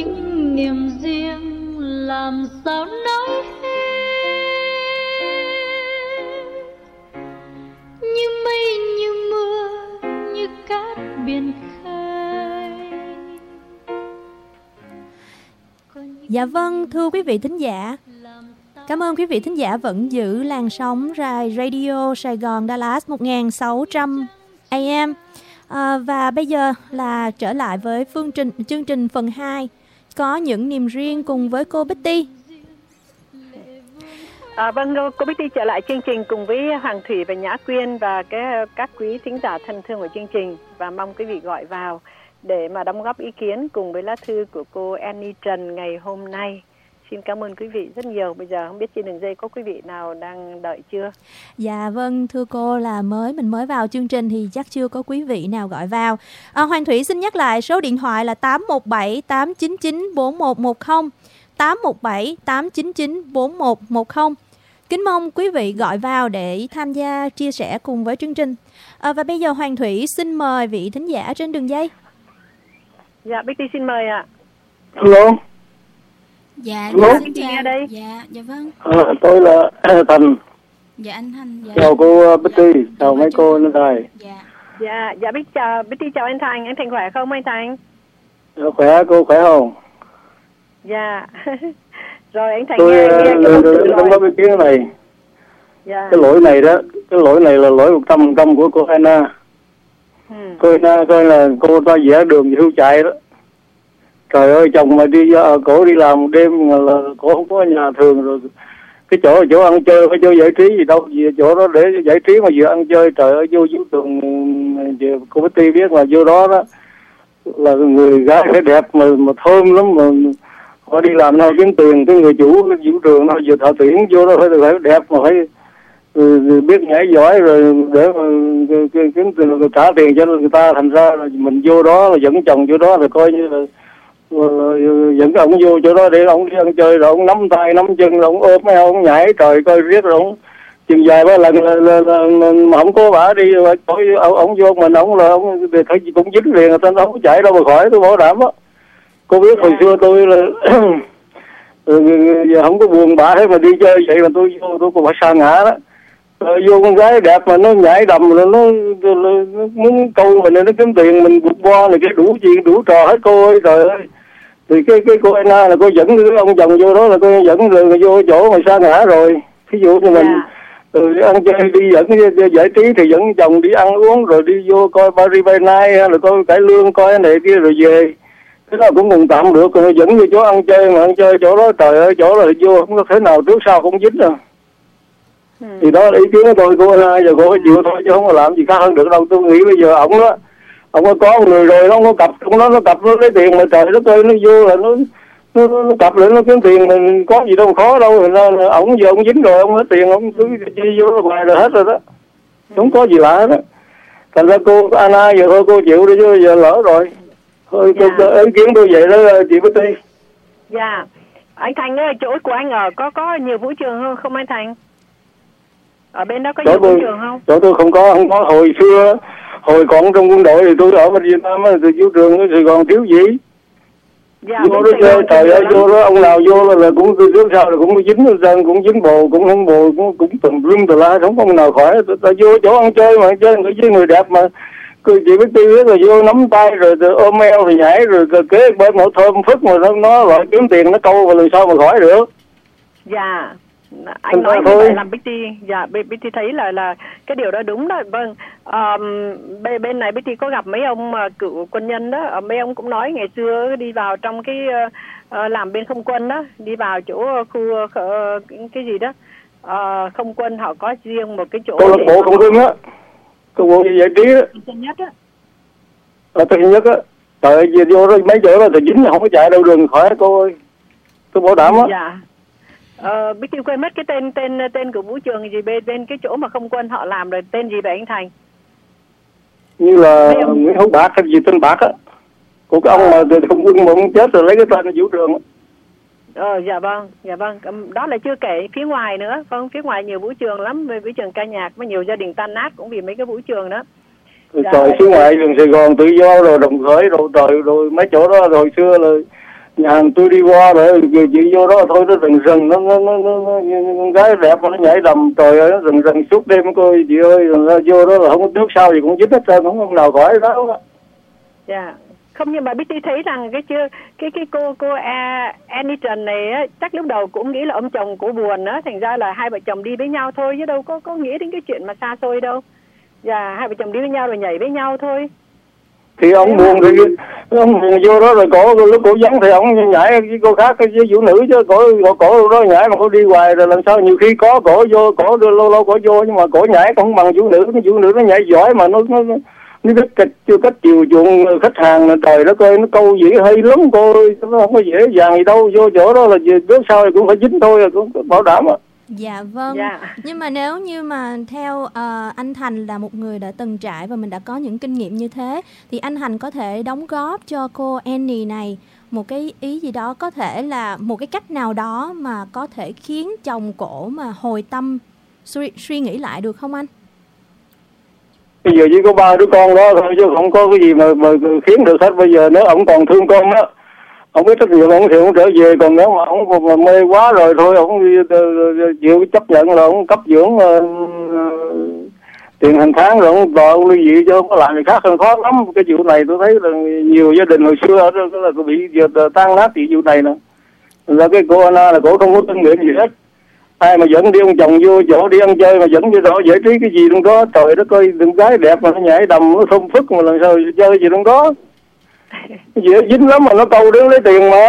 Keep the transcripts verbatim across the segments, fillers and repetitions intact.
những niềm riêng làm sao nói như mây như mưa như cát biển khơi. Dạ vâng, thưa quý vị thính giả, cảm ơn quý vị thính giả vẫn giữ làn sóng đài Radio Sài Gòn Dallas một nghìn sáu trăm A M. À, và bây giờ là trở lại với phương trình chương trình phần hai, có những niềm riêng cùng với cô Betty. À, vâng, cô Betty trở lại chương trình cùng với Hoàng Thủy và Nhã Quyên và cái, các quý thính giả thân thương của chương trình, và mong quý vị gọi vào để mà đóng góp ý kiến cùng với lá thư của cô Annie Trần ngày hôm nay. Xin cảm ơn quý vị rất nhiều. Bây giờ không biết trên đường dây có quý vị nào đang đợi chưa? Dạ vâng, thưa cô, là mới mình mới vào chương trình thì chắc chưa có quý vị nào gọi vào. À, Hoàng Thủy xin nhắc lại số điện thoại là tám một bảy tám chín chín bốn một một không, tám một bảy tám chín chín bốn một một không. Kính mong quý vị gọi vào để tham gia chia sẻ cùng với chương trình. À, và bây giờ Hoàng Thủy xin mời vị thính giả trên đường dây. Dạ, Betty xin mời ạ. Hello. Dạ, dạ xin chào. Đây. Dạ, dạ vâng. À, tôi là Thành. Dạ anh Thành. Dạ. Chào cô Betty, chào mấy cô lên đài. Dạ. Dạ, dạ Betty chào, Betty chào anh Thành, anh Thành khỏe không anh Thành? Dạ, khỏe, cô khỏe không? Dạ. Rồi anh Thành tôi nghe, nghe cái không có ý kiến này. Dạ. Cái lỗi này đó, cái lỗi này là lỗi một trăm phần trăm của cô Anna. Ừ. Cô Anna coi là cô ta vẽ đường hưu chạy đó. Trời ơi, chồng mà đi uh, cổ đi làm một đêm là cổ không có nhà thường rồi. Cái chỗ chỗ ăn chơi phải vô giải trí gì đâu, gì chỗ đó để giải trí mà vừa ăn chơi. Trời ơi, vô vũ trường cô Betty biết mà vô đó đó là người gái phải đẹp mà mà thơm lắm, mà họ đi làm nào kiếm tiền. Cái người chủ cái vũ trường nó vừa thợ tuyển vô đó phải phải đẹp mà phải ừ, biết nhảy giỏi rồi để mà kiếm tiền rồi trả tiền cho người ta. Thành ra là mình vô đó là dẫn chồng vô đó là coi như là dẫn cái ông vô chỗ đó để ông đi ăn chơi, rồi ông nắm tay nắm chân, rồi ông ôm mấy ông nhảy trời coi riết, rồi ông chừng dài ba lần là, là, là, là, mà không có bả đi ông, ông vô mình ông là ông thấy cũng dính liền, tên ông chạy đâu mà khỏi, tôi bảo đảm á. Cô biết hồi xưa tôi là giờ không có buồn bả hết mà đi chơi vậy mà tôi vô tôi còn phải sa ngã đó. Rồi vô con gái đẹp mà nó nhảy đầm rồi nó, nó, nó muốn câu mình nó kiếm tiền mình vượt qua này cái đủ chuyện đủ trò hết cô ơi. Trời ơi, thì cái cái cô Anna là cô dẫn cái ông chồng vô đó là cô dẫn rồi mà vô chỗ mà sa ngã rồi. Ví dụ như mình ừ, ăn chơi đi dẫn giải trí thì dẫn chồng đi ăn uống rồi đi vô coi Paris by Night rồi coi cải lương coi cái này kia rồi về. Cái đó cũng còn tạm được, rồi dẫn vô chỗ ăn chơi mà ăn chơi chỗ đó trời ơi, chỗ đó là vô không có thể nào trước sau cũng dính đâu. Ừ. Thì đó là ý kiến của tôi, cô Anna giờ cô phải chịu thôi chứ không có làm gì khác hơn được đâu. Tôi nghĩ bây giờ ổng đó, ổng có có người rồi nó không có cặp, cũng nó nó cặp nó lấy tiền mà trời đất ơi, nó vô là nó nó, nó, nó cặp lại nó kiếm tiền mình có gì đâu khó đâu. Rồi nó ổng giờ ổng dính rồi, ổng hết tiền ổng cứ chi vô nó hoài rồi hết rồi đó, không có gì lạ hết đó. Thành ra cô Anna giờ thôi cô chịu đi chứ giờ lỡ rồi. Thôi dạ. Tôi ý kiến tôi vậy đó chị Betty. Dạ. Anh Thành ơi, chỗ của anh ở có có nhiều vũ trường không không anh Thành? Ở bên đó có nhiều vũ trường không? Chỗ tôi không có, không có. Hồi xưa hồi còn trong quân đội thì tôi ở bên Việt Nam thì vũ trường ở Sài Gòn thiếu gì. Dạ, vô đó chơi trời ơi, vô đó ông nào vô là, là cũng trước sau là cũng dính dân, cũng dính bồ, cũng không bồ, cũng cũng tùm lum tùm la, không có nào khỏi. Ta vô chỗ ăn chơi mà chơi người với người đẹp mà cứ chị biết tiêu rồi vô nắm tay rồi, rồi ôm eo rồi nhảy rồi kế bên một thơm phức mà nó nó lại kiếm tiền nó câu và làm sao mà khỏi được. Dạ. Anh nói như vậy làm Betty, dạ Betty thấy là là cái điều đó đúng đó. Vâng, um, bên bên này Betty có gặp mấy ông mà cựu quân nhân đó, mấy ông cũng nói ngày xưa đi vào trong cái uh, làm bên không quân đó, đi vào chỗ khu uh, cái gì đó uh, không quân họ có riêng một cái chỗ câu lạc bộ không quân á, câu lạc bộ giải trí á, tân nhất á, là tân nhất á. Trời ơi, vô đó mấy chỗ đó thì dính không có chạy đâu đường khỏi cô ơi, tôi bảo đảm á. Dạ. Ờ, Betty quên mất cái tên tên tên của vũ trường gì bên bên cái chỗ mà không quân họ làm rồi, tên gì vậy anh Thành? Như là Nguyễn Hữu Bạc hay gì tên Bạc á, của cái ông mà không quân mà ông chết rồi lấy cái tên là vũ trường. Ờ dạ vâng, dạ vâng, đó là chưa kể phía ngoài nữa, vâng, phía ngoài nhiều vũ trường lắm, về vũ trường ca nhạc mà nhiều gia đình tan nát cũng vì mấy cái vũ trường đó. Dạ. Trời, phía ngoài đường Sài Gòn tự do rồi Đồng Khởi rồi trời rồi mấy chỗ đó rồi hồi xưa là nhà tôi đi qua rồi chị vô đó thôi, nó rừng rừng nó nó nó, nó, nó con gái đẹp mà nó nhảy đầm, trời ơi, nó rừng rừng suốt đêm coi chị ơi, rồi vô đó là không có nước sao gì cũng dính hết trơn, không có nào khỏi đó. Dạ. Không, nhưng mà Betty thấy rằng cái chưa cái cái cô cô Annie Trần này á, chắc lúc đầu cũng nghĩ là ông chồng của buồn á, thành ra là hai vợ chồng đi với nhau thôi chứ đâu có có nghĩ đến cái chuyện mà xa xôi đâu. Dạ, hai vợ chồng đi với nhau rồi nhảy với nhau thôi. Thì ông buồn thì ông buồn vô đó rồi cổ lúc cổ vắng thì ông nhảy với cô khác với phụ nữ chứ cổ cổ đó nhảy mà cổ đi hoài rồi làm sao, nhiều khi có cổ vô cổ lâu lâu cổ vô nhưng mà cổ nhảy không bằng phụ nữ, cái phụ nữ nó nhảy giỏi mà nó nó nó biết cách chưa cách chiều chuộng khách hàng, trời đất ơi, nó câu dĩ hay lắm cô ơi, nó không có dễ dàng gì đâu, vô chỗ đó là trước sau thì cũng phải dính thôi, cũng bảo đảm á. Dạ vâng. Dạ. Nhưng mà nếu như mà theo uh, anh Thành là một người đã từng trải và mình đã có những kinh nghiệm như thế, thì anh Thành có thể đóng góp cho cô Annie này một cái ý gì đó, có thể là một cái cách nào đó mà có thể khiến chồng cổ mà hồi tâm suy, suy nghĩ lại được không anh? Bây giờ chỉ có ba đứa con đó thôi chứ không có cái gì mà, mà khiến được hết. Bây giờ nếu ông còn thương con đó, ông biết trách nhiệm ông thì ông trở về, còn nếu mà ông mà mê quá rồi thôi ông chịu chấp nhận là ông cấp dưỡng uh, tiền hàng tháng rồi ông đòi ông ly dị cho, có làm người khác hơn khó lắm. Cái vụ này tôi thấy là nhiều gia đình hồi xưa đó là bị giờ tan nát vì vụ này nè. Là cái cô Anna là cổ không có kinh nghiệm gì hết, ai mà dẫn đi ông chồng vô chỗ đi ăn chơi mà dẫn vô đó giải trí cái gì trong đó, trời đất ơi, đừng gái đẹp mà nó nhảy đầm nó không phức mà làm sao chơi gì trong đó, dễ dính lắm mà nó câu đến lấy tiền mà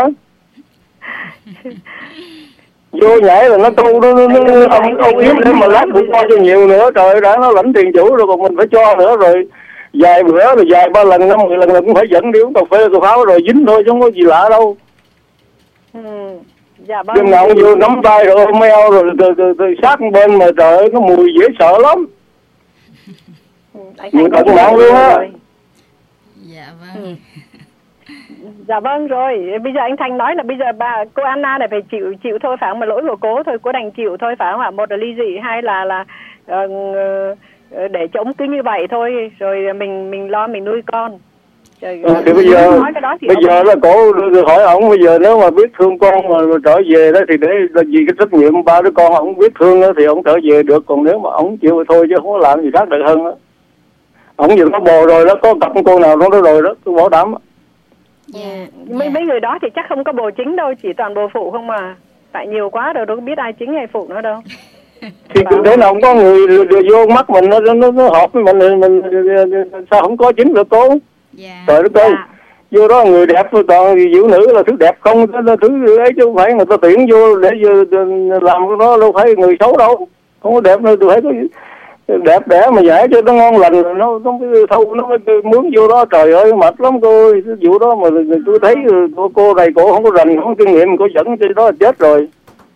vô nhảy là nó câu nó, nó, nó ông ông yếm để mà lát cũng cho cho nhiều nữa, trời ơi, đã nó lãnh tiền chủ rồi còn mình phải cho nữa, rồi vài bữa rồi vài ba lần năm mười lần là cũng phải dẫn đi uống cà phê cà pháo rồi dính thôi chứ không có gì lạ đâu. Ừ. Dạ vâng. Đêm nào cũng vô nắm tay rồi ôm eo rồi từ từ từ sát bên mà trời ơi nó mùi dễ sợ lắm. Ừ, mùi tận mạng luôn á. Dạ vâng. Dạ vâng rồi. Bây giờ anh Thành nói là bây giờ bà cô Anna này phải chịu chịu thôi phải không, mà lỗi của cô thôi, cô đành chịu thôi phải không ạ? Một là ly dị, hai là là uh, để cho ông cứ như vậy thôi, rồi mình mình lo mình nuôi con. Trời ừ, thì bây giờ bây giờ là cổ hỏi ổng, bây giờ nếu mà biết thương con mà trở về đó thì để là vì cái trách nhiệm ba đứa con ổng biết thương đó, thì ổng trở về được, còn nếu mà ổng chịu thì thôi chứ không có làm gì khác được hơn đó. Ổng vừa có bồ rồi đó, có cặp cô nào đó rồi đó, tôi bảo đảm. Yeah. Mấy mấy người đó thì chắc không có bồ chính đâu, chỉ toàn bồ phụ không mà, tại nhiều quá rồi đâu có biết ai chính hay phụ nữa đâu. Thì từ thế nào không có người vô mắt mình nó nó, nó hợp với mình, mình, mình sao không có chính được cô? Dạ. Trời đất ơi, vô đó người đẹp toàn phụ nữ là thứ đẹp không, thứ ấy chứ không phải người ta tuyển vô để làm cái đó đâu phải người xấu đâu, không có đẹp đâu, tôi thấy có đẹp đẽ mà giải cho nó ngon lành, nó nó thâu nó mướn vô đó, trời ơi mệt lắm cô ơi. Cái vụ đó mà tôi thấy cô, cô này cổ không có rành, không có kinh nghiệm, cô dẫn cái đó là chết rồi.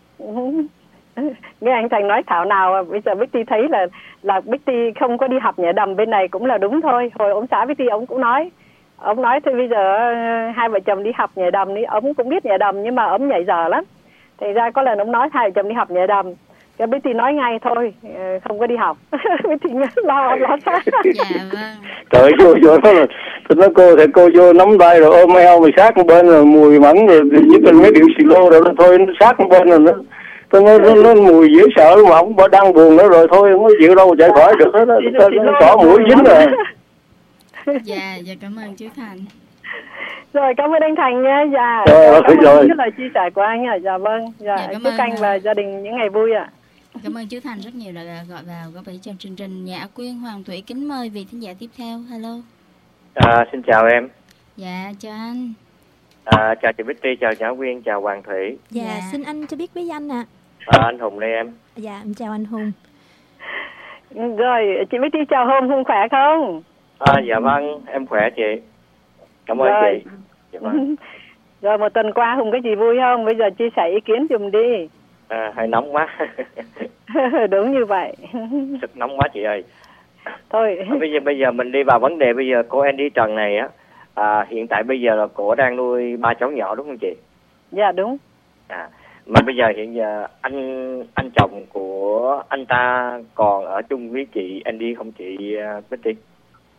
Nghe anh Thành nói thảo nào bây giờ Betty thấy là là Betty không có đi học nhảy đầm bên này cũng là đúng thôi. Hồi ông xã Betty ông cũng nói, ông nói thôi bây giờ hai vợ chồng đi học nhảy đầm đi, ông cũng biết nhảy đầm nhưng mà ông nhảy dở lắm. Thành ra có lần ông nói hai vợ chồng đi học nhảy đầm, cái Betty nói ngay thôi không có đi học. Betty lo lo sát. Dạ vâng. Trời vô vô đó là tôi nói cô thì cô vô nắm tay rồi ôm eo mày sát một bên rồi mùi mẫn rồi chỉ cần mấy điệu xì lô rồi thôi nó sát một bên rồi nó tôi nói nó, nó mùi dễ sợ mà ông bỏ đang buồn nữa rồi thôi không có chịu đâu chạy khỏi được hết đó, nó xỏ mũi dính rồi. Dạ, dạ cảm ơn chú Thành. Rồi cảm ơn anh Thành nha. Dạ. Rồi, cảm ơn rồi. cái lời chia sẻ của anh ạ. Dạ vâng. Dạ, Dạ, chúc anh và gia đình những ngày vui ạ. Cảm ơn chú Thành rất nhiều đã gọi vào góp ý trong chương trình. Nhã Quyên, Hoàng Thủy kính mời vị thính giả tiếp theo. Hello. À, xin chào em. Dạ chào anh. À, chào chị Betty, chào Nhã Quyên, chào Hoàng Thủy. Dạ, Dạ. xin anh cho biết với anh ạ. À, anh Hùng đây em. Dạ, em chào anh Hùng. Rồi, chị Betty chào Hùng, Hùng khỏe không? À, dạ vâng, em khỏe chị. Cảm ơn Rồi. chị. Dạ vâng. Rồi một tuần qua Hùng có gì vui không? Bây giờ chia sẻ ý kiến dùm đi. À, hơi nóng quá. Đúng như vậy. Rất nóng quá chị ơi. Thôi. À, bây giờ bây giờ mình đi vào vấn đề. Bây giờ cô Annie Trần này á, à, hiện tại bây giờ là cô đang nuôi ba cháu nhỏ đúng không chị? Dạ đúng. À, mà bây giờ hiện giờ anh anh chồng của anh ta còn ở chung với chị Annie không chị uh, Betty?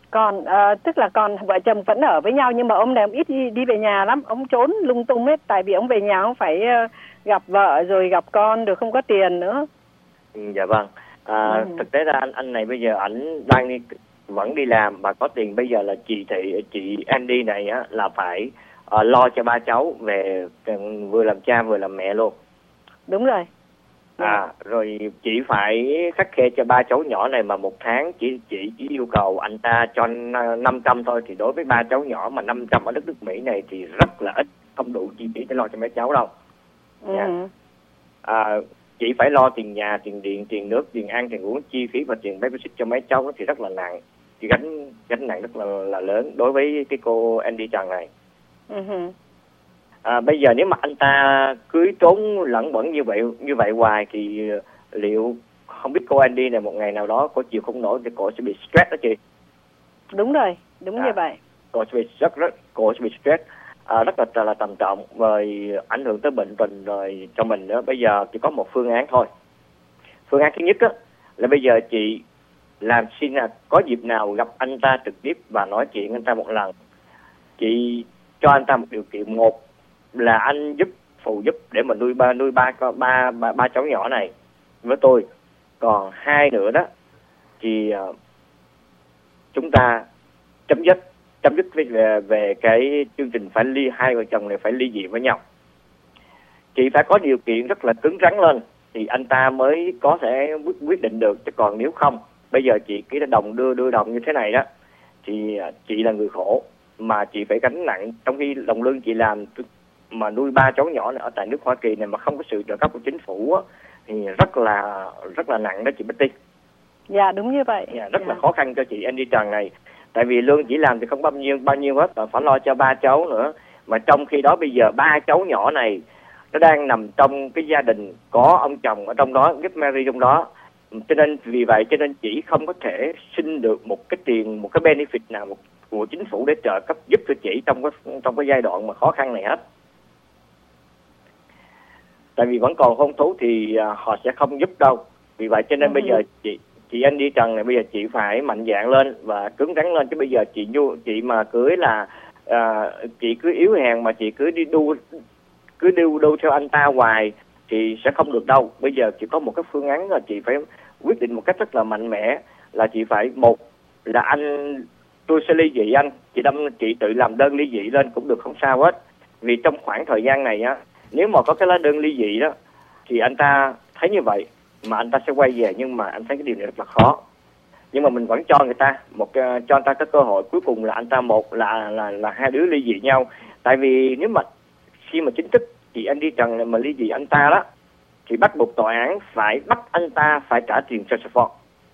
Còn à, tức là còn vợ chồng vẫn ở với nhau, nhưng mà ông này ông ít đi, đi về nhà lắm, ông trốn lung tung hết, tại vì ông về nhà ông phải uh, gặp vợ rồi gặp con, rồi không có tiền nữa. Ừ, dạ vâng. À, ừ. Thực tế ra anh anh này bây giờ ảnh đang đi, vẫn đi làm và có tiền. Bây giờ là chị thị chị Andy này á là phải uh, lo cho ba cháu về, vừa làm cha vừa làm mẹ luôn. Đúng rồi. À, rồi chị phải khắt khe cho ba cháu nhỏ này, mà một tháng chỉ chị chỉ yêu cầu anh ta cho năm trăm thôi, thì đối với ba cháu nhỏ mà năm trăm ở đất nước Mỹ này thì rất là ít, không đủ chi phí để lo cho mấy cháu đâu. Ừ. Dạ. À, chị phải lo tiền nhà, tiền điện, tiền nước, tiền ăn, tiền uống, chi phí và tiền babysit cho mấy cháu thì rất là nặng, thì gánh gánh nặng rất là là lớn đối với cái cô Andy Trần này. Ừ. À, bây giờ nếu mà anh ta cưới trốn lẩn quẩn như vậy như vậy hoài thì liệu không biết cô Andy này một ngày nào đó cô chịu không nổi thì cô sẽ bị stress đó chị. Đúng rồi, đúng à, như vậy. Cô sẽ bị rất rất cô sẽ bị stress à, rất là là trầm trọng, rồi ảnh hưởng tới bệnh tình rồi cho mình nữa. Bây giờ chỉ có một phương án thôi. Phương án thứ nhất á, là bây giờ chị làm xin là có dịp nào gặp anh ta trực tiếp và nói chuyện anh ta một lần. Chị cho anh ta một điều kiện: một là anh giúp phụ giúp để mà nuôi ba nuôi ba ba ba, ba cháu nhỏ này với tôi. Còn hai nữa đó thì uh, chúng ta chấm dứt chấm dứt về về cái chương trình phải ly, hai vợ chồng này phải ly dị với nhau. Chị phải có điều kiện rất là cứng rắn lên thì anh ta mới có thể quyết, quyết định được. Chứ còn nếu không, bây giờ chị cứ đồng đưa đưa đồng như thế này đó thì uh, chị là người khổ mà chị phải gánh nặng, trong khi đồng lương chị làm mà nuôi ba cháu nhỏ này ở tại nước Hoa Kỳ này mà không có sự trợ cấp của chính phủ á, thì rất là rất là nặng đó chị Betty. Dạ đúng như vậy. Dạ, rất dạ. là khó khăn cho chị Andy Trần này, tại vì lương chỉ làm thì không bao nhiêu bao nhiêu hết, mà phải lo cho ba cháu nữa. Mà trong khi đó bây giờ ba cháu nhỏ này nó đang nằm trong cái gia đình có ông chồng ở trong đó, giúp Mary trong đó, cho nên vì vậy cho nên chị không có thể xin được một cái tiền, một cái benefit nào một, của chính phủ để trợ cấp giúp cho chị trong cái trong cái giai đoạn mà khó khăn này hết. Tại vì vẫn còn hôn thú thì uh, họ sẽ không giúp đâu. Vì vậy cho nên ừ. bây giờ chị chị Andy Trần này bây giờ chị phải mạnh dạn lên và cứng rắn lên. Chứ bây giờ chị nhu chị mà cưới là uh, chị cứ yếu hèn mà chị cứ đi đu cứ đu đu theo anh ta hoài thì sẽ không được đâu. Bây giờ chỉ có một cái phương án là chị phải quyết định một cách rất là mạnh mẽ, là chị phải, một là anh tôi sẽ ly dị anh, chị đâm chị tự làm đơn ly dị lên cũng được, không sao hết. Vì trong khoảng thời gian này á, nếu mà có cái lá đơn ly dị đó thì anh ta thấy như vậy mà anh ta sẽ quay về, nhưng mà anh thấy cái điều này rất là khó. Nhưng mà mình vẫn cho người ta một uh, cho anh ta cái cơ hội cuối cùng là anh ta một là là là hai đứa ly dị nhau. Tại vì nếu mà khi mà chính thức chị Andy Trần mà ly dị anh ta đó thì bắt buộc tòa án phải bắt anh ta phải trả tiền cho support.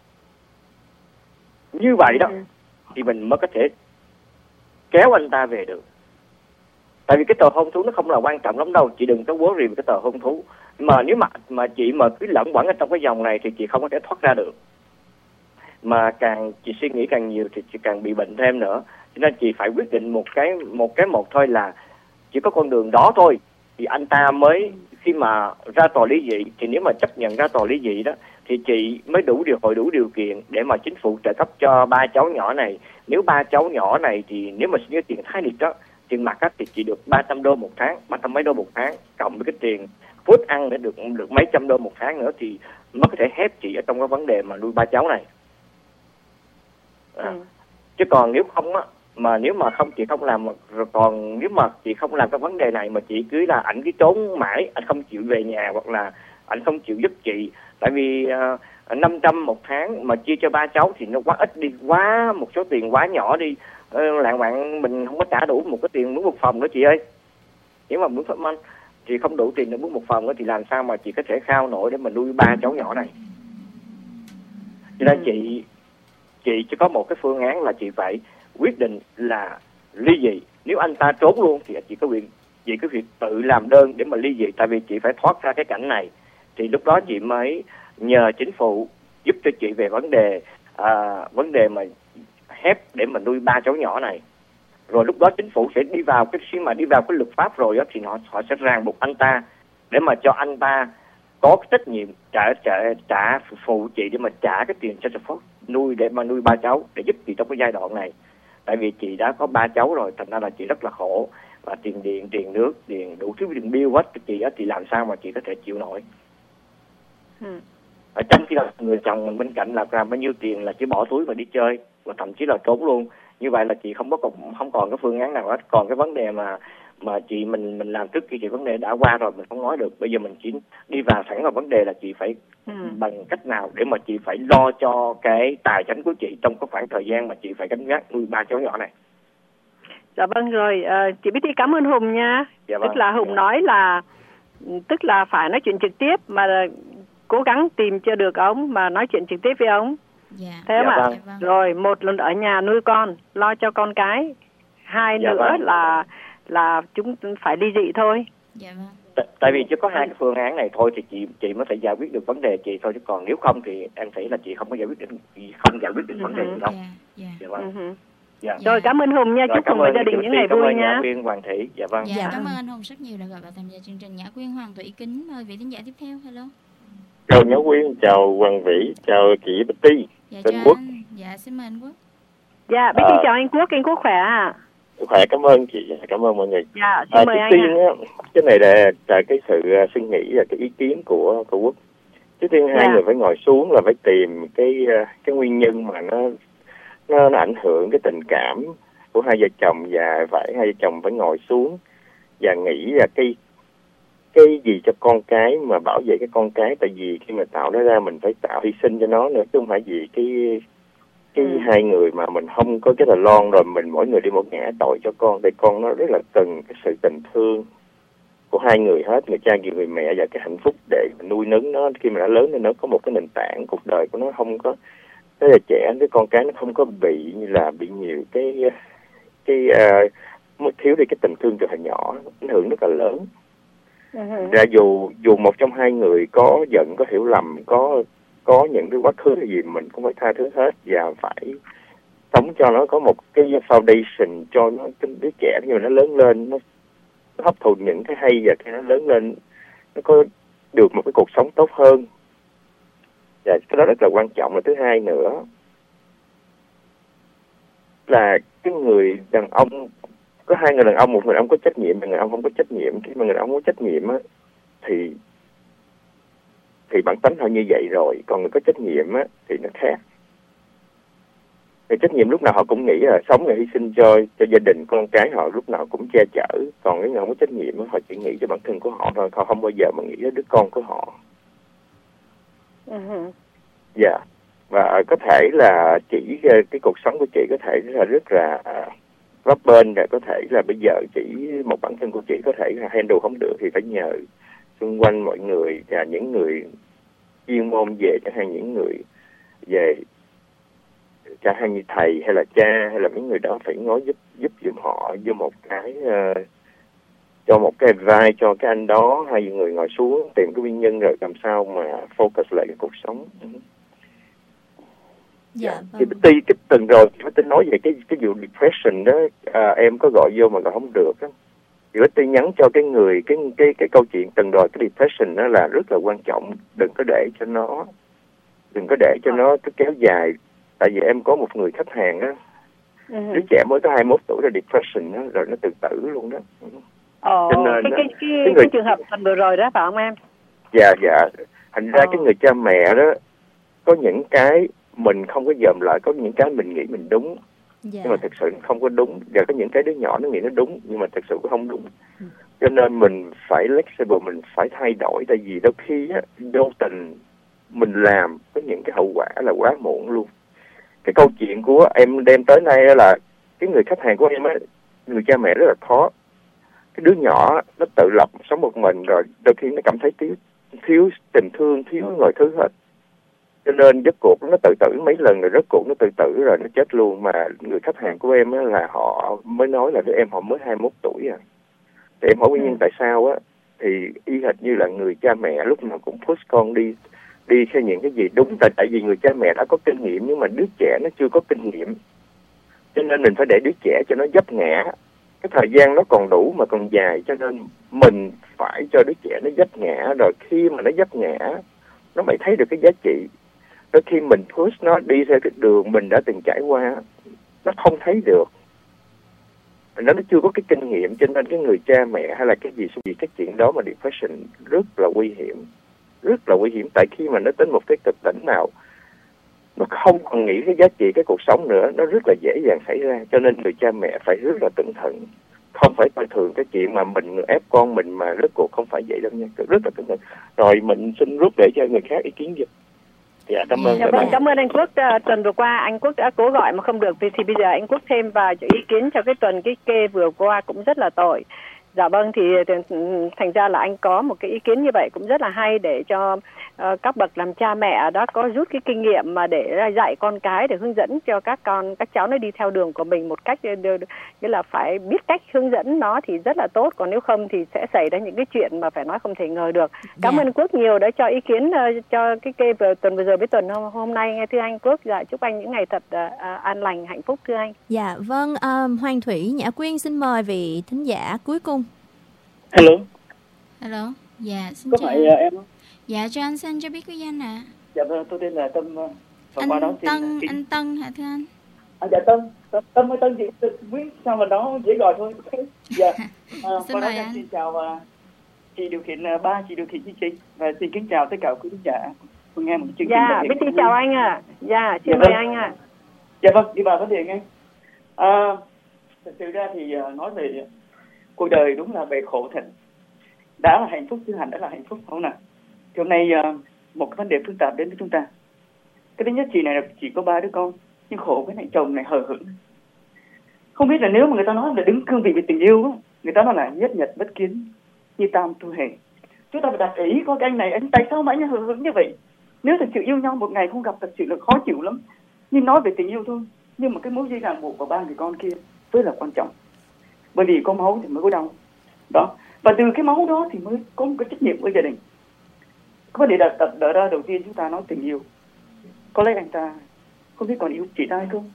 Như vậy đó thì mình mới có thể kéo anh ta về được. Tại vì cái tờ hôn thú nó không là quan trọng lắm đâu, chị đừng có worry về cái tờ hôn thú. Mà nếu mà mà chị mà cứ lẫn quẩn ở trong cái dòng này thì chị không có thể thoát ra được. Mà càng chị suy nghĩ càng nhiều thì chị càng bị bệnh thêm nữa. Cho nên chị phải quyết định một cái một cái một thôi, là chỉ có con đường đó thôi thì anh ta mới, khi mà ra tòa ly dị thì nếu mà chấp nhận ra tòa ly dị đó thì chị mới đủ điều hội đủ điều kiện để mà chính phủ trợ cấp cho ba cháu nhỏ này. Nếu ba cháu nhỏ này thì nếu mà xin tiền thai liệt đó, tiền mặt á, thì chỉ được ba trăm đô một tháng, ba trăm mấy đô một tháng, cộng với cái tiền food ăn để được được mấy trăm đô một tháng nữa thì mới có thể help chị ở trong cái vấn đề mà nuôi ba cháu này. À. Ừ. Chứ còn nếu không á, mà nếu mà không chị không làm, rồi còn nếu mà chị không làm cái vấn đề này mà chị cứ là ảnh cứ trốn mãi, anh không chịu về nhà hoặc là anh không chịu giúp chị, tại vì uh, năm trăm một tháng mà chia cho ba cháu thì nó quá ít đi, quá một số tiền quá nhỏ đi. Uh, lạng bạn mình không có trả đủ một cái tiền mướn một phòng nữa chị ơi. Nếu mà mướn pháp anh thì không đủ tiền để mướn một phòng nữa thì làm sao mà chị có thể khao nổi để mà nuôi ba cháu nhỏ này. Cho nên chị chị chỉ có một cái phương án là chị phải quyết định là ly dị. Nếu anh ta trốn luôn thì chị có quyền chị có việc tự làm đơn để mà ly dị, tại vì chị phải thoát ra cái cảnh này. Thì lúc đó chị mới nhờ chính phủ giúp cho chị về vấn đề à, vấn đề mà help để mà nuôi ba cháu nhỏ này. Rồi lúc đó chính phủ sẽ đi vào cái khi mà đi vào cái luật pháp rồi đó, thì họ họ sẽ ràng buộc anh ta để mà cho anh ta có cái trách nhiệm trả trả trả phụ chị để mà trả cái tiền cho support nuôi để mà nuôi ba cháu, để giúp chị trong cái giai đoạn này. Tại vì chị đã có ba cháu rồi, thành ra là chị rất là khổ, và tiền điện, tiền nước, tiền đủ thứ tiền bill hết chị á, thì làm sao mà chị có thể chịu nổi. Ừ. Ở trong khi là người chồng mình bên cạnh là làm bao nhiêu tiền là chỉ bỏ túi và đi chơi, và thậm chí là trốn luôn. Như vậy là chị không có còn không còn cái phương án nào hết. Còn cái vấn đề mà mà chị mình mình làm trước khi chị vấn đề đã qua rồi, mình không nói được. Bây giờ mình chỉ đi vào sẵn vào vấn đề là chị phải ừ. bằng cách nào để mà chị phải lo cho cái tài chính của chị trong cái khoảng thời gian mà chị phải gánh vác nuôi ba cháu nhỏ này. Dạ vâng rồi, à, chị Bích Ti cảm ơn Hùng nha. Dạ vâng. Tức là Hùng dạ. nói là tức là phải nói chuyện trực tiếp, mà cố gắng tìm cho được ông mà nói chuyện trực tiếp với ông. Dạ. Thế không dạ ạ? vâng. À? Rồi một lần ở nhà nuôi con, lo cho con cái. Hai dạ nữa vâng. là là chúng phải ly dị thôi. Dạ vâng. T- tại vì chỉ có hai cái phương án này thôi thì chị chị mới thể giải quyết được vấn đề chị thôi, chứ còn nếu không thì em nghĩ là chị không có giải quyết được, không giải quyết được vấn đề gì đâu. Dạ. Dạ. Dạ vâng. Uh-huh. Dạ. Rồi cảm ơn Hùng nha, rồi, chúc Hùng và gia đình những ngày vui nha. Nhã Quyên, Hoàng Thị. Dạ vâng. Dạ, dạ. Cảm ơn anh Hùng rất nhiều đã gọi vào tham gia chương trình. Nhã Quyên, Hoàng Thủy kính mời vị thính giả tiếp theo. Hello. Chào Nhã Quyên, chào Hoàng Vĩ, chào chị Bích Ti. Dạ Tên chào Quốc. anh. Dạ xin mời anh Quốc. Dạ Bích Ti à, chào anh Quốc, anh Quốc khỏe à? Khỏe, cảm ơn chị, cảm ơn mọi người. Dạ xin à, mời anh. Trước tiên á, cái này là, là cái sự suy nghĩ và cái ý kiến của của Quốc. Trước tiên hai dạ. người phải ngồi xuống là phải tìm cái cái nguyên nhân mà nó nó, nó ảnh hưởng cái tình cảm của hai vợ chồng, và phải hai vợ chồng phải ngồi xuống và nghĩ là cái cái gì cho con cái, mà bảo vệ cái con cái. Tại vì khi mà tạo nó ra mình phải tạo hy sinh cho nó nữa, chứ không phải vì cái cái ừ. hai người mà mình không có cái là lon rồi mình mỗi người đi một ngã tội cho con. Tại con nó rất là cần cái sự tình thương của hai người hết, người cha người mẹ, và cái hạnh phúc để nuôi nấng nó khi mà nó lớn nên nó có một cái nền tảng cuộc đời của nó không có thế là trẻ, cái con cái nó không có bị như là bị nhiều cái cái uh, thiếu đi cái tình thương từ hồi nhỏ, ảnh hưởng rất là lớn. Uh-huh. Ra dù dù một trong hai người có giận, có hiểu lầm, có có những cái quá khứ gì mình cũng phải tha thứ hết, và phải sống cho nó có một cái foundation cho nó, cái đứa trẻ khi mà nó lớn lên nó hấp thụ những cái hay, và khi nó lớn lên nó có được một cái cuộc sống tốt hơn. Và cái đó rất là quan trọng. Là thứ hai nữa là cái người đàn ông, có hai người đàn ông, một người đàn ông có trách nhiệm và người đàn ông không có trách nhiệm. Khi mà người đàn ông có trách nhiệm á thì thì bản tính họ như vậy rồi, còn người có trách nhiệm á thì nó khác. Người trách nhiệm lúc nào họ cũng nghĩ là sống là hy sinh cho cho gia đình con cái họ, lúc nào cũng che chở. Còn cái người không có trách nhiệm á, họ chỉ nghĩ cho bản thân của họ thôi, họ không bao giờ mà nghĩ đến đứa con của họ. Uh-huh. Dạ. Yeah. Và có thể là chỉ cái cuộc sống của chị có thể là rất là bấp bênh, và có thể là bây giờ chỉ một bản thân của chị có thể là handle không được thì phải nhờ xung quanh mọi người và những người chuyên môn về, chẳng hạn những người về cha hay như thầy hay là cha hay là mấy người đó phải nói giúp giúp giùm họ vô một cái uh, cho một cái vai cho cái anh đó. Hai người ngồi xuống tìm cái nguyên nhân rồi làm sao mà focus lại cái cuộc sống. Dạ, dạ. Vâng. Cái, cái tuần rồi chị Bích nói về cái cái vụ depression đó, à, em có gọi vô mà gọi không được á. Chị Bích nhắn cho cái người cái cái cái câu chuyện tuần rồi, cái depression đó là rất là quan trọng. Đừng có để cho nó đừng có để cho nó cứ kéo dài. Tại vì em có một người khách hàng á, uh-huh. đứa trẻ mới có hai mươi mốt tuổi là depression đó, rồi nó tự tử luôn đó. Ồ, cho nên cái, cái, cái, cái, người... cái trường hợp tuần vừa rồi đó phải không em? Dạ dạ. Thành ra Ồ. cái người cha mẹ đó có những cái mình không có dòm lại, có những cái mình nghĩ mình đúng, yeah. nhưng mà thực sự không có đúng. Và có những cái đứa nhỏ nó nghĩ nó đúng nhưng mà thực sự cũng không đúng. Ừ. Cho nên mình phải flexible, mình phải thay đổi. Tại vì đôi khi á, vô tình mình làm có những cái hậu quả là quá muộn luôn. Cái câu chuyện của em đem tới nay là cái người khách hàng của em á, người cha mẹ rất là khó. Cái đứa nhỏ nó tự lập sống một mình, rồi đôi khi nó cảm thấy thiếu thiếu tình thương, thiếu mọi thứ hết. Cho nên rốt cuộc nó tự tử mấy lần rồi, rốt cuộc nó tự tử rồi nó chết luôn. Mà người khách hàng của em á, là họ mới nói là đứa em họ mới hai mươi mốt tuổi à. Thì em hỏi nguyên nhân tại sao á, thì y hệt như là người cha mẹ lúc nào cũng push con đi đi theo những cái gì đúng. Tại tại vì người cha mẹ đã có kinh nghiệm nhưng mà đứa trẻ nó chưa có kinh nghiệm, cho nên mình phải để đứa trẻ cho nó vấp ngã. Cái thời gian nó còn đủ mà còn dài, cho nên mình phải cho đứa trẻ nó vấp ngã. Rồi khi mà nó vấp ngã, nó mới thấy được cái giá trị, đôi khi mình push nó đi theo cái đường mình đã từng trải qua, nó không thấy được, nó nó chưa có cái kinh nghiệm, cho nên cái người cha mẹ hay là cái gì gì cái chuyện đó mà depression rất là nguy hiểm, rất là nguy hiểm. Tại khi mà nó đến một cái cực đỉnh nào, nó không còn nghĩ cái giá trị cái cuộc sống nữa, nó rất là dễ dàng xảy ra. Cho nên người cha mẹ phải rất là cẩn thận, không phải coi thường cái chuyện mà mình ép con mình, mà rốt cuộc không phải vậy đâu nha, rất là cẩn thận. Rồi mình xin rút để cho người khác ý kiến giúp. Dạ, cảm ơn. Dạ, vâng, cảm ơn anh Quốc. Uh, tuần vừa qua anh Quốc đã cố gọi mà không được, thì, thì bây giờ anh Quốc thêm vào cho ý kiến cho cái tuần cái kê vừa qua cũng rất là tội. Dạ vâng, thì thành ra là anh có một cái ý kiến như vậy cũng rất là hay, để cho uh, các bậc làm cha mẹ đó có rút cái kinh nghiệm mà để dạy con cái, để hướng dẫn cho các con, các cháu nó đi theo đường của mình một cách, nghĩa là phải biết cách hướng dẫn nó thì rất là tốt, còn nếu không thì sẽ xảy ra những cái chuyện mà phải nói không thể ngờ được. Cảm Dạ. ơn Quốc nhiều đã cho ý kiến uh, cho cái kê vừa tuần vừa rồi với tuần hôm, hôm nay nghe thưa anh Quốc. Dạ, chúc anh những ngày thật uh, an lành, hạnh phúc thưa anh. Dạ vâng, uh, Hoàng Thủy, Nhã Quyên xin mời vị thính giả cuối cùng. Hello. Hello. Dạ, xin Có chào. phải uh, em không? Dạ, cho anh xin cho biết cái danh ạ. Dạ vâng, tôi tên là Tâm. Uh, anh qua đó Tân, xin... anh Tân hả thưa anh? À, dạ Tâm, Tâm, Tâm hay Tân gì? Biết sao mà nó dễ gọi thôi. Dạ. À, Xin mời anh. Xin chào uh, chị điều khiển uh, ba, chị điều khiển chương trình, và xin kính chào tất cả quý khán giả cùng nghe một chương trình. Dạ, biết đi chào anh ạ. À. Dạ, xin dạ, mời vâng. anh ạ. À. Dạ vâng, đi vào vấn đề ngay. À, thật sự ra thì uh, nói về cuộc đời đúng là bề khổ thật. Đã là hạnh phúc chứ hẳn đã là hạnh phúc không nào? Thì hôm nay uh, một cái vấn đề phức tạp đến với chúng ta. Cái thứ nhất, chị này là chỉ có ba đứa con, nhưng khổ với lại chồng này hờ hững. Không biết là nếu mà người ta nói là đứng cương vị về tình yêu, người ta nói là nhất nhật bất kiến, như tam tu hề. Chúng ta phải đặt ý coi cái anh này, anh tại sao mà anh hờ hững như vậy? Nếu thật sự yêu nhau một ngày không gặp thật sự là khó chịu lắm. Nhưng nói về tình yêu thôi, nhưng mà cái mối dây ràng buộc của ba người con kia rất là quan trọng. Bởi vì có máu thì mới có đau. Đó. Và từ cái máu đó thì mới có một cái trách nhiệm với gia đình. Có vấn đề đặt, đặt, đặt ra đầu tiên chúng ta nói tình yêu. Có lẽ anh ta không biết còn yêu chị ta hay không.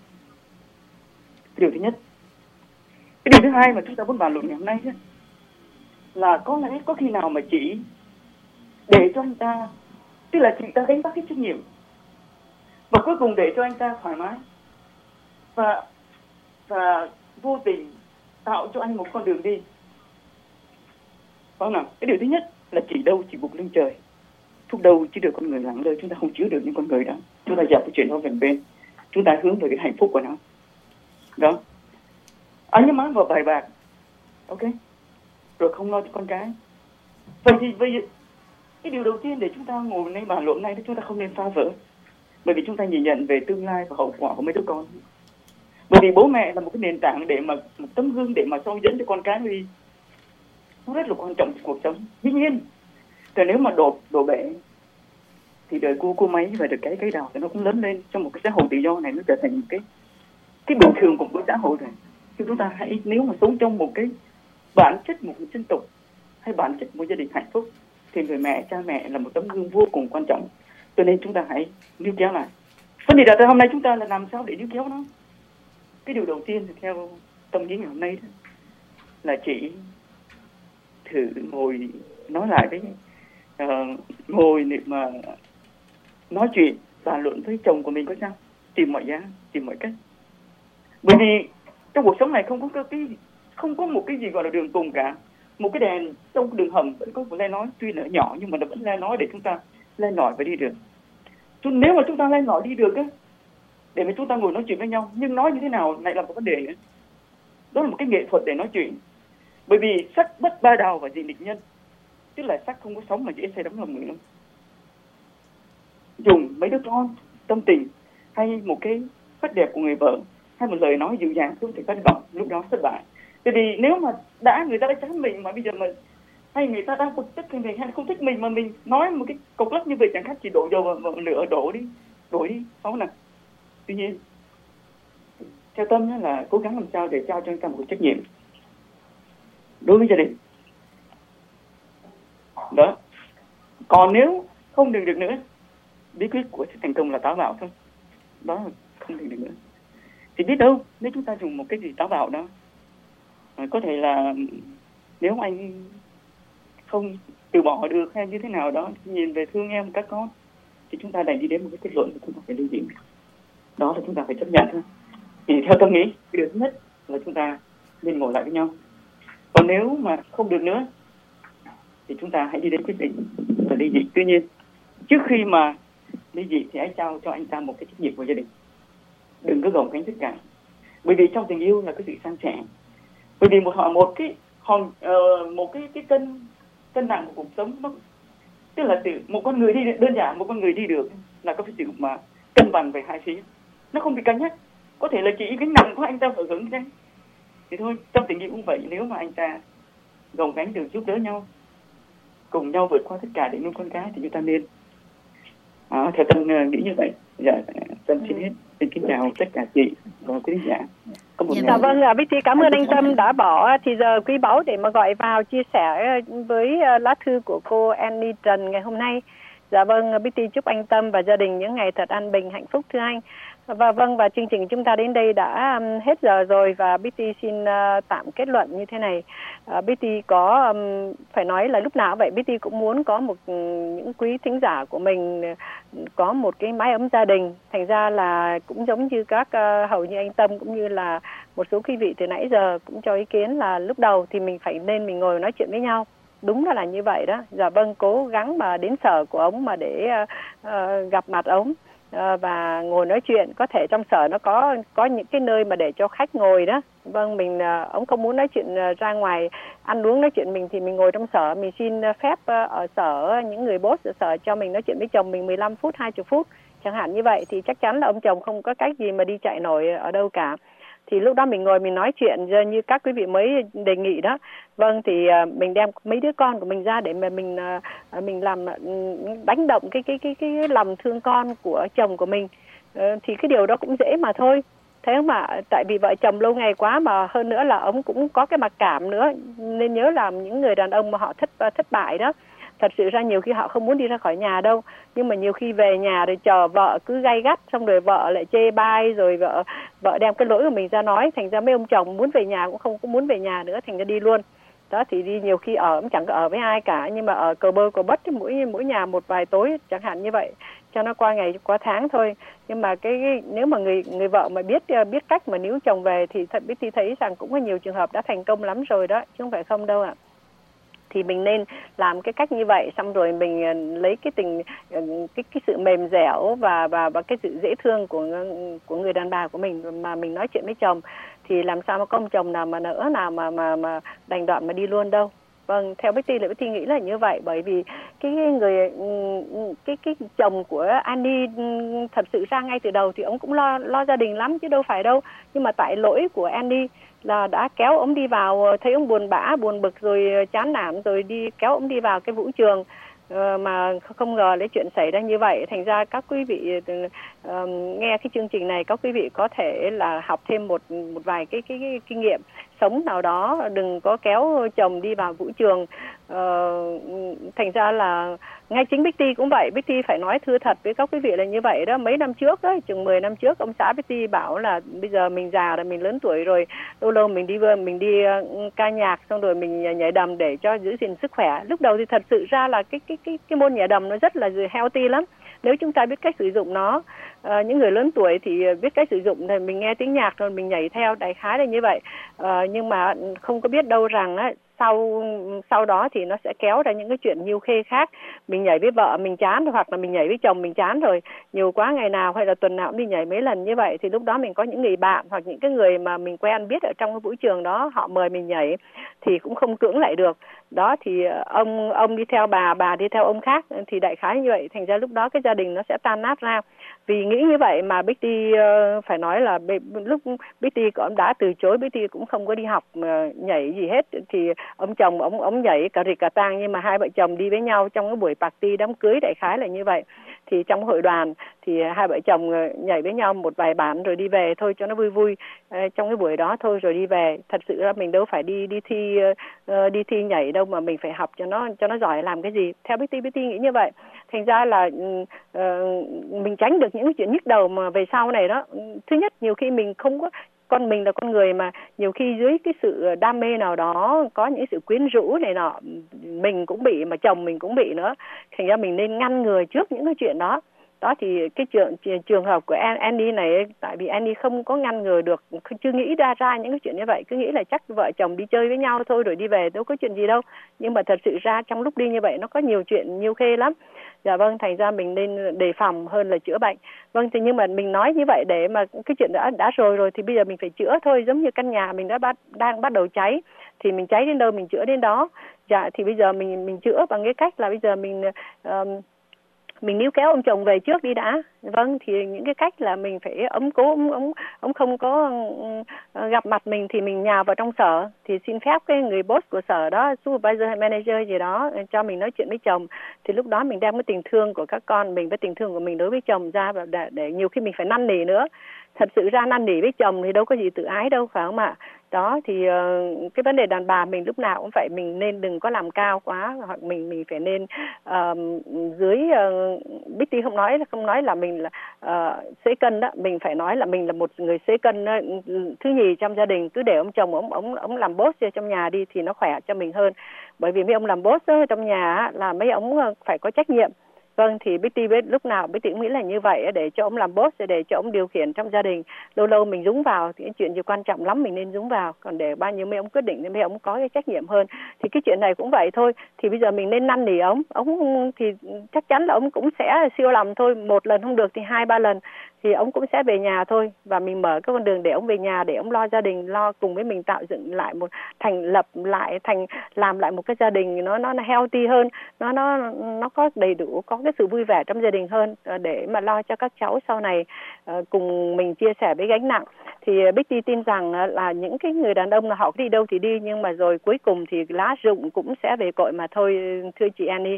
Cái điều thứ nhất. Cái điều thứ hai mà chúng ta muốn bàn luận ngày hôm nay chứ, là có lẽ có khi nào mà chị để cho anh ta, tức là chị ta gánh vác cái trách nhiệm, và cuối cùng để cho anh ta thoải mái và và vô tình tạo cho anh một con đường đi. Không nào? Cái điều thứ nhất là chỉ đâu chỉ buộc lên trời, thuốc đâu chỉ được con người lặng lơi. Chúng ta không chứa được những con người đó, chúng ta dẹp cái chuyện đó về bên, chúng ta hướng về cái hạnh phúc của nó. Đó. Anh nhớ mãi vào bài bạc, ok, rồi không lo cho con cái. Vậy thì bây giờ cái điều đầu tiên để chúng ta ngồi nay bàn luận này thì chúng ta không nên phá vỡ, bởi vì chúng ta nhìn nhận về tương lai và hậu quả của mấy đứa con. Bởi vì bố mẹ là một cái nền tảng để mà một tấm gương để mà soi dẫn cho con cái đi, nó rất là quan trọng trong cuộc sống. Dĩ nhiên, thì nếu mà đổ đổ bể thì đời cô cô máy và được cái cái đào thì nó cũng lớn lên trong một cái xã hội tự do này, nó trở thành một cái cái bình thường của một xã hội này. Thì chúng ta hãy, nếu mà sống trong một cái bản chất một dân tộc hay bản chất một gia đình hạnh phúc, thì người mẹ, cha mẹ là một tấm gương vô cùng quan trọng. Cho nên chúng ta hãy níu kéo lại. Vấn đề đặt ra hôm nay chúng ta là làm sao để níu kéo nó. Cái điều đầu tiên thì theo tâm lý ngày hôm nay đó, là chị thử ngồi nói lại với uh, ngồi để mà nói chuyện bàn luận với chồng của mình có sao, tìm mọi giá, tìm mọi cách. Bởi vì trong cuộc sống này không có cái không có một cái gì gọi là đường cùng cả. Một cái đèn trong đường hầm vẫn có một le nói, tuy là nhỏ nhưng mà nó vẫn le nói để chúng ta le lỏi và đi được. Nếu mà chúng ta le lỏi đi được á, để mà chúng ta ngồi nói chuyện với nhau, nhưng nói như thế nào lại là một vấn đề nữa. Đó là một cái nghệ thuật để nói chuyện. Bởi vì sắc bất ba đào và dị địch nhân, tức là sắc không có sống mà dễ say đắm lòng người lắm. Dùng mấy đứa con, tâm tình, hay một cái phách đẹp của người vợ, hay một lời nói dịu dàng không thể thất vọng, lúc đó thất bại. Bởi vì nếu mà đã người ta đã chán mình mà bây giờ mà hay người ta đang bực tức mình hay không thích mình mà mình nói một cái cục lắc như vậy, chẳng khác chỉ đổ dầu vào, vào lửa đổ đi, đổ đi, không nào. Tuy nhiên, theo Tâm là cố gắng làm sao để trao cho anh ta một trách nhiệm đối với gia đình. Đó. Còn nếu không được được nữa, bí quyết của sự thành công là táo bạo thôi. Đó là không được được nữa. Thì biết đâu, nếu chúng ta dùng một cái gì táo bạo đó, có thể là nếu anh không từ bỏ được hay như thế nào đó, nhìn về thương em các con, thì chúng ta đành đi đến một cái kết luận là chúng ta phải ly dị. Đó là chúng ta phải chấp nhận thôi. Thì theo tôi nghĩ cái điều thứ nhất là chúng ta nên ngồi lại với nhau. Còn nếu mà không được nữa thì chúng ta hãy đi đến quyết định là ly dị. Tuy nhiên trước khi mà ly dị thì hãy trao cho anh ta một cái trách nhiệm của gia đình, đừng có gồng gánh tất cả. Bởi vì trong tình yêu là cái sự san sẻ. Bởi vì một họ một cái hòn uh, một cái cái cân cân nặng của cuộc sống, nó tức là từ một con người đi đơn giản một con người đi được là có cái sự mà cân bằng về hai phía, nó không bị cân nhắc. Có thể là chỉ gánh nặng của anh ta phải hưởng đấy, thì thôi. Trong tình yêu cũng vậy, nếu mà anh ta gồng gánh được, giúp đỡ nhau, cùng nhau vượt qua tất cả để nuôi con cái thì chúng ta nên. À, theo Tân uh, nghĩ như vậy. Dạ, Tân xin hết. Xin kính chào tất cả chị và quý khán giả. Có một dạ, dạ vâng, Bích Ti cảm ơn anh Tâm đã bỏ thì giờ quý báu để mà gọi vào chia sẻ với lá thư của cô Annie Trần ngày hôm nay. Dạ vâng, Bích Ti chúc anh Tâm và gia đình những ngày thật an bình, hạnh phúc thưa anh. Và vâng, và chương trình chúng ta đến đây đã hết giờ rồi và Bích Ti xin uh, tạm kết luận như thế này. Uh, Bích Ti có um, phải nói là lúc nào vậy Bích Ti cũng muốn có một um, những quý thính giả của mình uh, có một cái mái ấm gia đình. Thành ra là cũng giống như các uh, hầu như anh Tâm cũng như là một số quý vị từ nãy giờ cũng cho ý kiến là lúc đầu thì mình phải nên mình ngồi nói chuyện với nhau. Đúng là là như vậy đó. Dạ vâng, cố gắng mà đến sở của ông mà để uh, uh, gặp mặt ông. À, và ngồi nói chuyện. Có thể trong sở nó có có những cái nơi mà để cho khách ngồi đó. Vâng, mình ông không muốn nói chuyện ra ngoài ăn uống nói chuyện mình thì mình ngồi trong sở, mình xin phép ở sở những người boss ở sở cho mình nói chuyện với chồng mình mười lăm phút, hai mươi phút chẳng hạn như vậy, thì chắc chắn là ông chồng không có cách gì mà đi chạy nổi ở đâu cả. Thì lúc đó mình ngồi mình nói chuyện như các quý vị mới đề nghị đó. Vâng, thì mình đem mấy đứa con của mình ra để mà mình mình làm đánh động cái cái cái cái lòng thương con của chồng của mình. Thì cái điều đó cũng dễ mà thôi. Thế mà tại vì vợ chồng lâu ngày quá mà hơn nữa là ông cũng có cái mặc cảm nữa, nên nhớ là những người đàn ông mà họ thất thất bại đó, thật sự ra nhiều khi họ không muốn đi ra khỏi nhà đâu, nhưng mà nhiều khi về nhà rồi chờ vợ cứ gay gắt, xong rồi vợ lại chê bai, rồi vợ vợ đem cái lỗi của mình ra nói, thành ra mấy ông chồng muốn về nhà cũng không có muốn về nhà nữa, thành ra đi luôn. Đó thì đi nhiều khi ở cũng chẳng có ở với ai cả, nhưng mà ở cờ bơ cờ bất mỗi mỗi nhà một vài tối chẳng hạn như vậy, cho nó qua ngày qua tháng thôi. Nhưng mà cái, cái nếu mà người người vợ mà biết biết cách mà níu chồng về thì thật biết thì thấy rằng cũng có nhiều trường hợp đã thành công lắm rồi đó, chứ không phải không đâu ạ. Thì mình nên làm cái cách như vậy, xong rồi mình lấy cái tình cái cái sự mềm dẻo và và và cái sự dễ thương của của người đàn bà của mình mà mình nói chuyện với chồng, thì làm sao mà có ông chồng nào mà nỡ nào mà mà mà đành đoạn mà đi luôn đâu. Vâng, theo Bích Ti là Bích Ti nghĩ là như vậy, bởi vì cái người cái cái chồng của Annie thật sự ra ngay từ đầu thì ông cũng lo lo gia đình lắm chứ đâu phải đâu, nhưng mà tại lỗi của Annie là đã kéo ông đi vào, thấy ông buồn bã buồn bực rồi chán nản rồi đi kéo ông đi vào cái vũ trường, mà không ngờ lấy chuyện xảy ra như vậy. Thành ra các quý vị uh, nghe cái chương trình này, các quý vị có thể là học thêm một một vài cái cái, cái kinh nghiệm sống nào đó, đừng có kéo chồng đi vào vũ trường. Uh, thành ra là ngay chính Bích Ti cũng vậy, Bích Ti phải nói thưa thật với các quý vị là như vậy đó. Mấy năm trước đó, chừng mười năm trước, ông xã Bích Ti bảo là bây giờ mình già rồi, mình lớn tuổi rồi, lâu lâu mình đi mình đi ca nhạc, xong rồi mình nhảy đầm để cho giữ gìn sức khỏe. Lúc đầu thì thật sự ra là cái cái cái cái môn nhảy đầm nó rất là healthy lắm, nếu chúng ta biết cách sử dụng nó. À, những người lớn tuổi thì biết cách sử dụng thì mình nghe tiếng nhạc rồi mình nhảy theo, đại khái là như vậy. À, nhưng mà không có biết đâu rằng á, sau sau đó thì nó sẽ kéo ra những cái chuyện nhiêu khê khác. Mình nhảy với vợ mình chán, hoặc là mình nhảy với chồng mình chán rồi, nhiều quá ngày nào hay là tuần nào cũng đi nhảy mấy lần như vậy, thì lúc đó mình có những người bạn hoặc những cái người mà mình quen biết ở trong cái vũ trường đó, họ mời mình nhảy thì cũng không cưỡng lại được. Đó thì ông ông đi theo bà, bà đi theo ông khác, thì đại khái như vậy. Thành ra lúc đó cái gia đình nó sẽ tan nát ra. Vì nghĩ như vậy mà Bích Ti uh, phải nói là lúc Bích Ti cũng đã từ chối, Bích Ti cũng không có đi học uh, nhảy gì hết. Thì ông chồng ông ông nhảy cả rịch cả tang, nhưng mà hai vợ chồng đi với nhau trong cái buổi party đám cưới, đại khái là như vậy. Thì trong hội đoàn thì hai vợ chồng nhảy với nhau một vài bản rồi đi về thôi cho nó vui vui uh, trong cái buổi đó thôi rồi đi về. Thật sự là mình đâu phải đi đi thi uh, đi thi nhảy đâu, mà mình phải học cho nó cho nó giỏi làm cái gì. Theo Bích Ti, Bích Ti nghĩ như vậy. Thành ra là uh, mình tránh được những cái chuyện nhức đầu mà về sau này đó. Thứ nhất, nhiều khi mình không có, con mình là con người mà nhiều khi dưới cái sự đam mê nào đó, có những sự quyến rũ này nọ, mình cũng bị mà chồng mình cũng bị nữa. Thành ra mình nên ngăn ngừa trước những cái chuyện đó. Đó thì cái trường trường hợp của Annie này, tại vì Annie không có ngăn ngừa được, chưa nghĩ ra ra những cái chuyện như vậy, cứ nghĩ là chắc vợ chồng đi chơi với nhau thôi rồi đi về, đâu có chuyện gì đâu. Nhưng mà thật sự ra trong lúc đi như vậy nó có nhiều chuyện nhiều khê lắm. Dạ vâng, thành ra mình nên đề phòng hơn là chữa bệnh. Vâng, thì nhưng mà mình nói như vậy để mà cái chuyện đã đã rồi rồi thì bây giờ mình phải chữa thôi, giống như căn nhà mình đã bắt đang bắt đầu cháy thì mình cháy đến đâu mình chữa đến đó. Dạ thì bây giờ mình mình chữa bằng cái cách là bây giờ mình uh, mình níu kéo ông chồng về trước đi đã. Vâng, thì những cái cách là mình phải ấm cố ông ông ông không có uh, gặp mặt mình thì mình nhào vào trong sở, thì xin phép cái người boss của sở đó, supervisor hay manager gì đó cho mình nói chuyện với chồng. Thì lúc đó mình đem cái tình thương của các con mình với tình thương của mình đối với chồng ra, và để, để nhiều khi mình phải năn nỉ nữa. Thật sự ra năn nỉ với chồng thì đâu có gì tự ái đâu, phải không ạ? Đó thì uh, cái vấn đề đàn bà mình lúc nào cũng phải mình nên đừng có làm cao quá, hoặc mình mình phải nên uh, dưới uh, Bitty không nói không nói là mình là uh, xế cân đó, mình phải nói là mình là một người xế cân uh, thứ nhì trong gia đình. Cứ để ông chồng ông ông ông làm boss trong nhà đi thì nó khỏe cho mình hơn, bởi vì mấy ông làm boss đó, trong nhà là mấy ông phải có trách nhiệm. Vâng, thì Bitty biết lúc nào Bitty cũng nghĩ là như vậy, để cho ông làm boss, để cho ông điều khiển trong gia đình. Lâu lâu mình dúng vào thì cái chuyện gì quan trọng lắm mình nên dúng vào, còn để bao nhiêu mấy ông quyết định thì mấy ông có cái trách nhiệm hơn. Thì cái chuyện này cũng vậy thôi, thì bây giờ mình nên năn nỉ ông, ông thì chắc chắn là ông cũng sẽ siêu lòng thôi, một lần không được thì hai ba lần thì ông cũng sẽ về nhà thôi, và mình mở cái con đường để ông về nhà, để ông lo gia đình, lo cùng với mình tạo dựng lại một thành lập lại thành làm lại một cái gia đình nó nó healthy hơn, nó nó nó có đầy đủ, có cái sự vui vẻ trong gia đình hơn, để mà lo cho các cháu sau này uh, cùng mình chia sẻ với gánh nặng. Thì Bitty tin rằng là những cái người đàn ông là họ đi đâu thì đi, nhưng mà rồi cuối cùng thì lá rụng cũng sẽ về cội mà thôi, thưa chị Annie.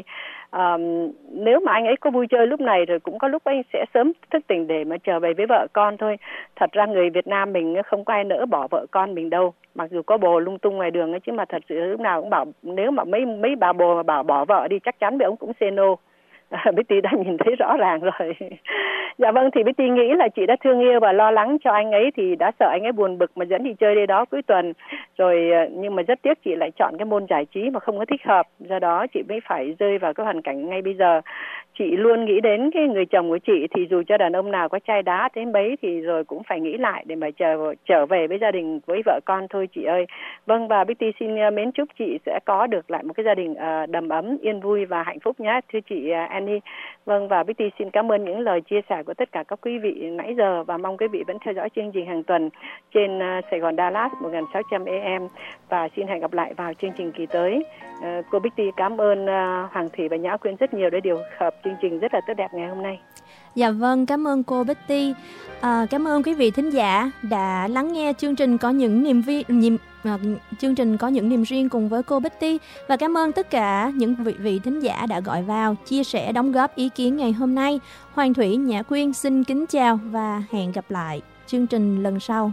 Um, nếu mà anh ấy có vui chơi lúc này rồi cũng có lúc anh sẽ sớm thức tỉnh để mà trở về với vợ con thôi. Thật ra người Việt Nam mình không có ai nỡ bỏ vợ con mình đâu, mặc dù có bồ lung tung ngoài đường ấy, chứ mà thật sự lúc nào cũng bảo nếu mà mấy mấy bà bồ mà bảo bỏ vợ đi chắc chắn với ông cũng say no. Bitty đã nhìn thấy rõ ràng rồi. Dạ vâng, thì Bitty nghĩ là chị đã thương yêu và lo lắng cho anh ấy, thì đã sợ anh ấy buồn bực mà dẫn đi chơi đây đó cuối tuần rồi, nhưng mà rất tiếc chị lại chọn cái môn giải trí mà không có thích hợp, do đó chị mới phải rơi vào cái hoàn cảnh ngay bây giờ. Chị luôn nghĩ đến cái người chồng của chị, thì dù cho đàn ông nào có chai đá thế mấy thì rồi cũng phải nghĩ lại để mà trở trở về với gia đình, với vợ con thôi chị ơi. Vâng, và Bitty xin mến chúc chị sẽ có được lại một cái gia đình uh, đầm ấm, yên vui và hạnh phúc nhé, thưa chị uh, Annie. Vâng, và Bitty xin cảm ơn những lời chia sẻ của tất cả các quý vị nãy giờ, và mong quý vị vẫn theo dõi chương trình hàng tuần trên uh, Sài Gòn Dallas một nghìn sáu trăm A M, và xin hẹn gặp lại vào chương trình kỳ tới. Uh, cô Bitty cảm ơn uh, Hoàng Thủy và Nhã Quyên rất nhiều để điều hợp chương trình rất là tốt đẹp ngày hôm nay. Dạ vâng, cảm ơn cô Bitty. À, cảm ơn quý vị thính giả đã lắng nghe chương trình có những niềm vi niềm uh, chương trình có những niềm riêng cùng với cô Bitty, và cảm ơn tất cả những vị vị thính giả đã gọi vào chia sẻ đóng góp ý kiến ngày hôm nay. Hoàng Thủy, Nhã Quyên xin kính chào và hẹn gặp lại chương trình lần sau.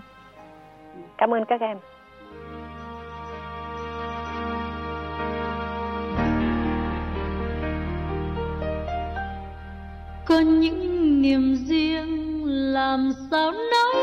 Cảm ơn các em. Có những niềm riêng làm sao nói